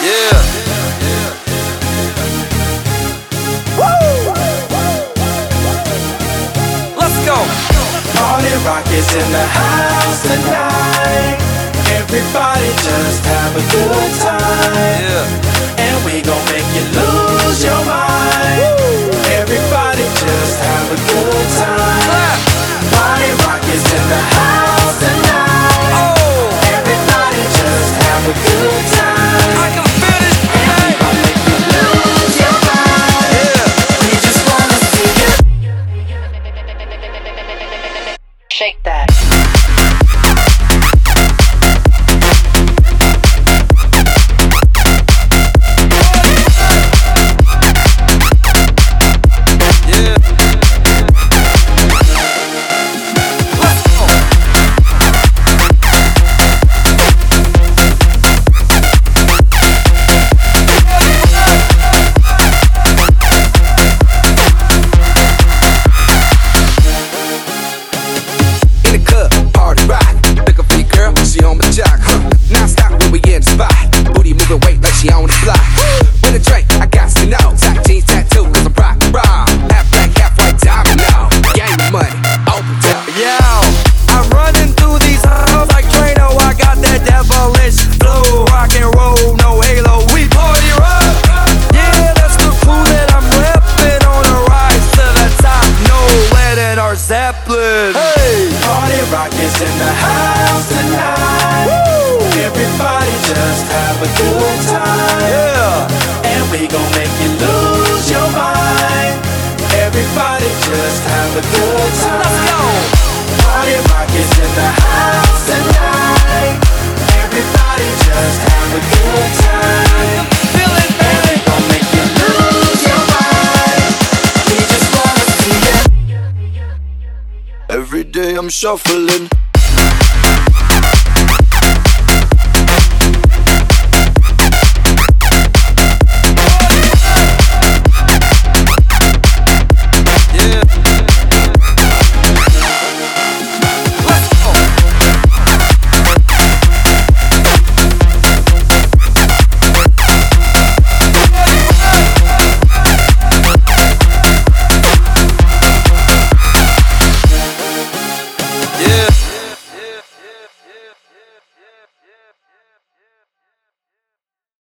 Yeah. Woo! Let's go. Party rock is in the house tonight. Everybody just have a good time. Yeah. And we gon' make you lose your mind. Everybody just have a good time. Party rock is in the house tonight. Oh, Everybody just have a good time. I can feel it. Hey. I'll make you lose your mind. Yeah. We just wanna see you Shake that. Yeah. Let's go. In the club, party rock. Looking for your girl, she on my jock, huh? Now stop when we in the spot. Booty moving weight like she on the fly. With a drink, I got to know. Tight jeans, tattoo, cause I'm rock raw. Half black, half white, diamond now. Gang money, open top. Yo, I'm running through these halls like Trano. I got that devilish flow, rock and roll, no halo. We party rock. Yeah, that's the crew that I'm repping on a rise to the top. No lead in our Zeppelin. Hey, Party rock is in the house tonight. Everybody just have a good time. yeah. And we gon' make you lose your mind. Everybody just have a good time. Let's go. Party rock is in the house tonight. Everybody just have a good time. Feel it, And we baby. gon' make you lose your mind. We just wanna see you. Every day I'm shuffling.